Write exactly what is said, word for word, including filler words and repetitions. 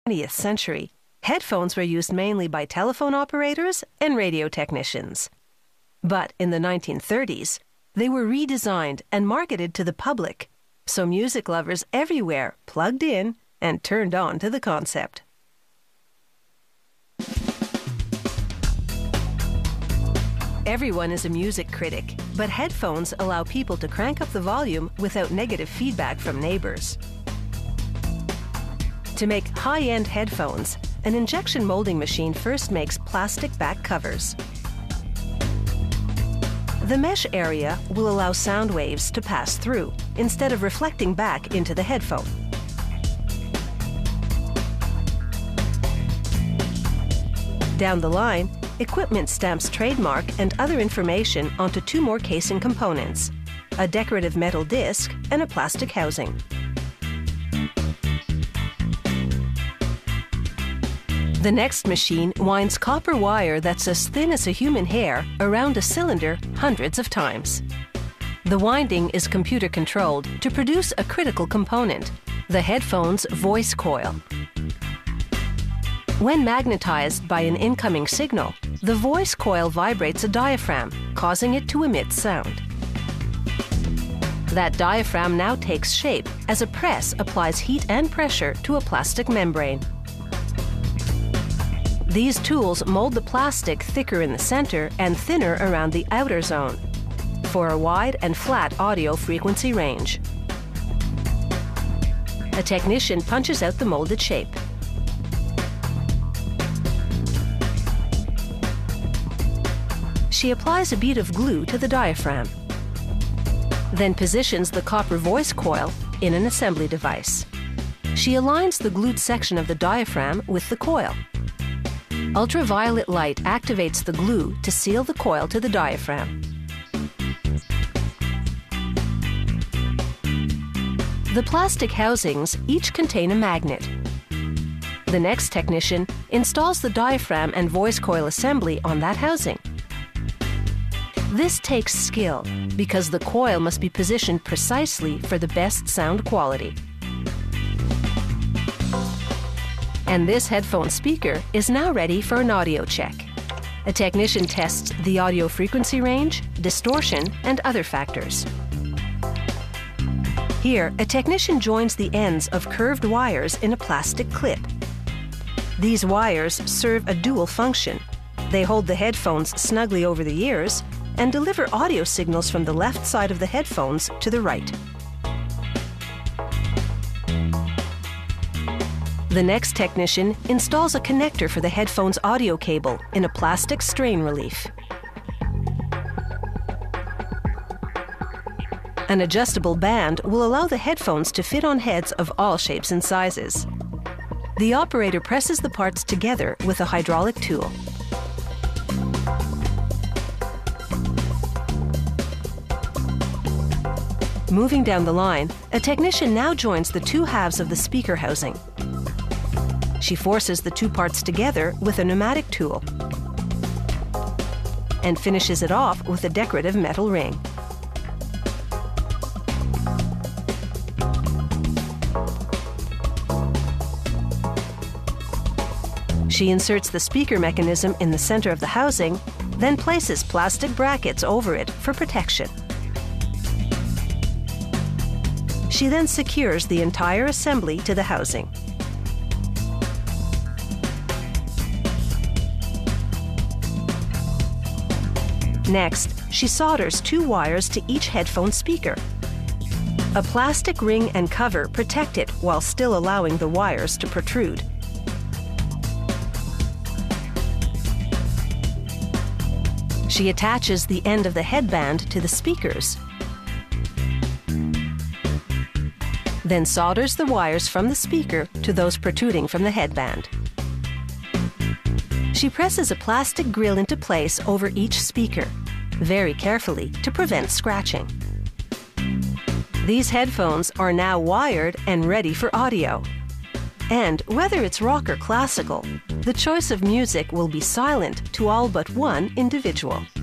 twentieth century, headphones were used mainly by telephone operators and radio technicians. But in the nineteen thirties, they were redesigned and marketed to the public, so music lovers everywhere plugged in and turned on to the concept. Everyone is a music critic, but headphones allow people to crank up the volume without negative feedback from neighbors. To make high-end headphones, an injection molding machine first makes plastic back covers. The mesh area will allow sound waves to pass through, instead of reflecting back into the headphone. Down the line, equipment stamps trademark and other information onto two more casing components, a decorative metal disc and a plastic housing. The next machine winds copper wire that's as thin as a human hair around a cylinder hundreds of times. The winding is computer-controlled to produce a critical component, the headphone's voice coil. When magnetized by an incoming signal, the voice coil vibrates a diaphragm, causing it to emit sound. That diaphragm now takes shape as a press applies heat and pressure to a plastic membrane. These tools mold the plastic thicker in the center and thinner around the outer zone for a wide and flat audio frequency range. A technician punches out the molded shape. She applies a bead of glue to the diaphragm, then positions the copper voice coil in an assembly device. She aligns the glued section of the diaphragm with the coil. Ultraviolet light activates the glue to seal the coil to the diaphragm. The plastic housings each contain a magnet. The next technician installs the diaphragm and voice coil assembly on that housing. This takes skill because the coil must be positioned precisely for the best sound quality. And this headphone speaker is now ready for an audio check. A technician tests the audio frequency range, distortion, and other factors. Here, a technician joins the ends of curved wires in a plastic clip. These wires serve a dual function. They hold the headphones snugly over the ears and deliver audio signals from the left side of the headphones to the right. The next technician installs a connector for the headphone's audio cable in a plastic strain relief. An adjustable band will allow the headphones to fit on heads of all shapes and sizes. The operator presses the parts together with a hydraulic tool. Moving down the line, a technician now joins the two halves of the speaker housing. She forces the two parts together with a pneumatic tool and finishes it off with a decorative metal ring. She inserts the speaker mechanism in the center of the housing, then places plastic brackets over it for protection. She then secures the entire assembly to the housing. Next, she solders two wires to each headphone speaker. A plastic ring and cover protect it while still allowing the wires to protrude. She attaches the end of the headband to the speakers, then solders the wires from the speaker to those protruding from the headband. She presses a plastic grill into place over each speaker, very carefully to prevent scratching. These headphones are now wired and ready for audio. And whether it's rock or classical, the choice of music will be silent to all but one individual.